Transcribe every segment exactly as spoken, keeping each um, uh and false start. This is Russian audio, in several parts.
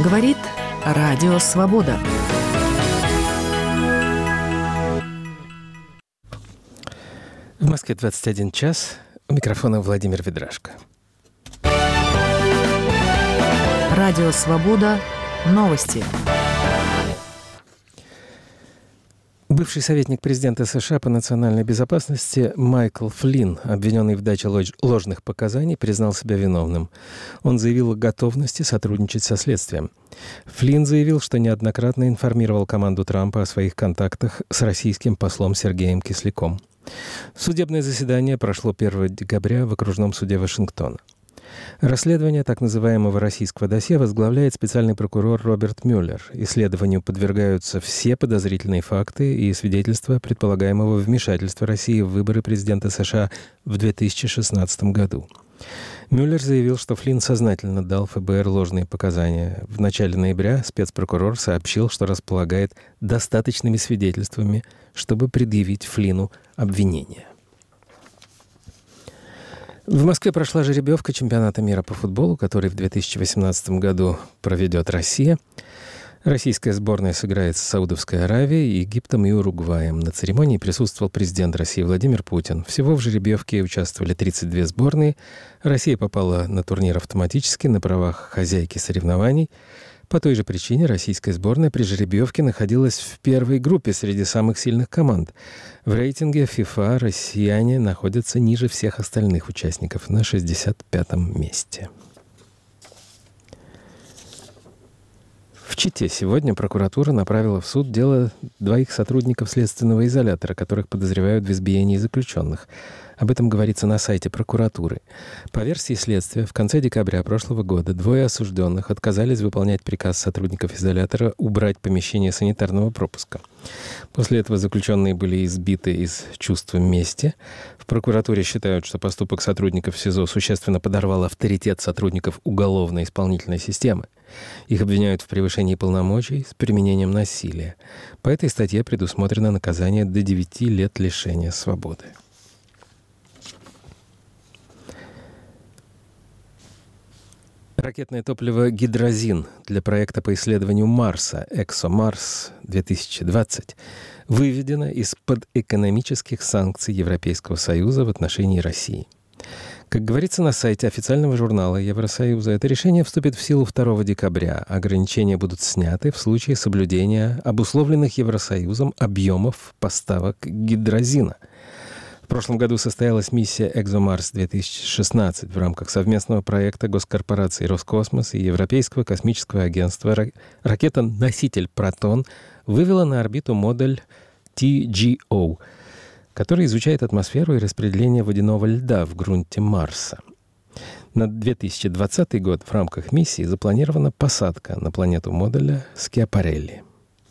Говорит Радио Свобода. В Москве двадцать один час. У микрофона Владимир Ведрашко. Радио Свобода. Новости. Бывший советник президента США по национальной безопасности Майкл Флинн, обвиненный в даче ложных показаний, признал себя виновным. Он заявил о готовности сотрудничать со следствием. Флинн заявил, что неоднократно информировал команду Трампа о своих контактах с российским послом Сергеем Кисляком. Судебное заседание прошло первого декабря в окружном суде Вашингтона. Расследование так называемого российского досье возглавляет специальный прокурор Роберт Мюллер. Исследованию подвергаются все подозрительные факты и свидетельства предполагаемого вмешательства России в выборы президента США в две тысячи шестнадцатом году. Мюллер заявил, что Флинн сознательно дал эф бэ эр ложные показания. В начале ноября спецпрокурор сообщил, что располагает достаточными свидетельствами, чтобы предъявить Флинну обвинение. В Москве прошла жеребьевка чемпионата мира по футболу, который в две тысячи восемнадцатом году проведет Россия. Российская сборная сыграет с Саудовской Аравией, Египтом и Уругваем. На церемонии присутствовал президент России Владимир Путин. Всего в жеребьевке участвовали тридцать две сборные. Россия попала на турнир автоматически на правах хозяйки соревнований. По той же причине российская сборная при жеребьевке находилась в первой группе среди самых сильных команд. В рейтинге FIFA россияне находятся ниже всех остальных участников, на шестьдесят пятом месте. В Чите сегодня прокуратура направила в суд дело двоих сотрудников следственного изолятора, которых подозревают в избиении заключенных. Об этом говорится на сайте прокуратуры. По версии следствия, в конце декабря прошлого года двое осужденных отказались выполнять приказ сотрудников изолятора убрать помещение санитарного пропуска. После этого заключенные были избиты из чувства мести. В прокуратуре считают, что поступок сотрудников СИЗО существенно подорвал авторитет сотрудников уголовно-исполнительной системы. Их обвиняют в превышении полномочий с применением насилия. По этой статье предусмотрено наказание до девяти лет лишения свободы. Ракетное топливо «Гидрозин» для проекта по исследованию Марса «ExoMars две тысячи двадцать» выведено из-под экономических санкций Европейского Союза в отношении России. Как говорится на сайте официального журнала Евросоюза, это решение вступит в силу второго декабря. Ограничения будут сняты в случае соблюдения обусловленных Евросоюзом объемов поставок гидрозина. В прошлом году состоялась миссия «ExoMars две тысячи шестнадцать» в рамках совместного проекта госкорпорации «Роскосмос» и Европейского космического агентства. Ракета-носитель «Протон» вывела на орбиту модуль ти джи о, который изучает атмосферу и распределение водяного льда в грунте Марса. На две тысячи двадцатый год в рамках миссии запланирована посадка на планету модуля Скиапарелли.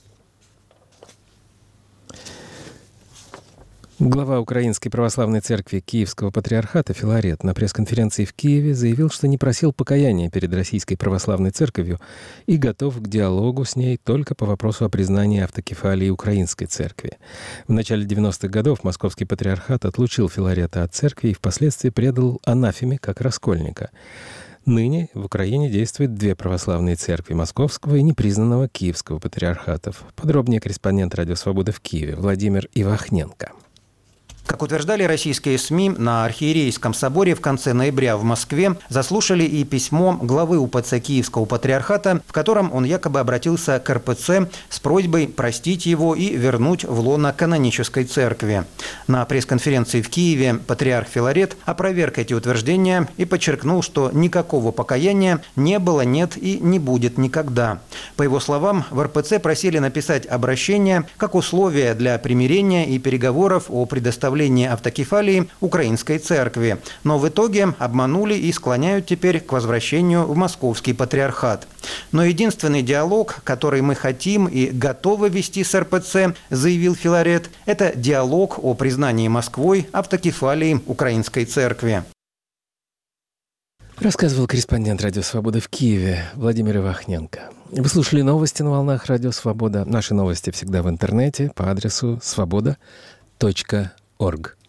Глава Украинской православной церкви Киевского патриархата Филарет на пресс-конференции в Киеве заявил, что не просил покаяния перед Российской православной церковью и готов к диалогу с ней только по вопросу о признании автокефалии Украинской церкви. В начале девяностых годов Московский патриархат отлучил Филарета от церкви и впоследствии предал анафеме как раскольника. Ныне в Украине действуют две православные церкви Московского и непризнанного Киевского патриархатов. Подробнее корреспондент «Радио Свобода» в Киеве Владимир Ивахненко. Как утверждали российские СМИ, на Архиерейском соборе в конце ноября в Москве заслушали и письмо главы УПЦ Киевского патриархата, в котором он якобы обратился к эр пэ цэ с просьбой простить его и вернуть в лоно канонической церкви. На пресс-конференции в Киеве патриарх Филарет опроверг эти утверждения и подчеркнул, что никакого покаяния не было, нет и не будет никогда. По его словам, в эр пэ цэ просили написать обращение как условие для примирения и переговоров о предоставлении автокефалии Украинской церкви. Но в итоге обманули и склоняют теперь к возвращению в Московский патриархат. Но единственный диалог, который мы хотим и готовы вести с эр пэ цэ, заявил Филарет, это диалог о признании Москвой автокефалии Украинской церкви. Рассказывал корреспондент «Радио Свобода» в Киеве Владимир Ивахненко. Вы слушали новости на волнах «Радио Свобода». Наши новости всегда в интернете по адресу свобода точка орг.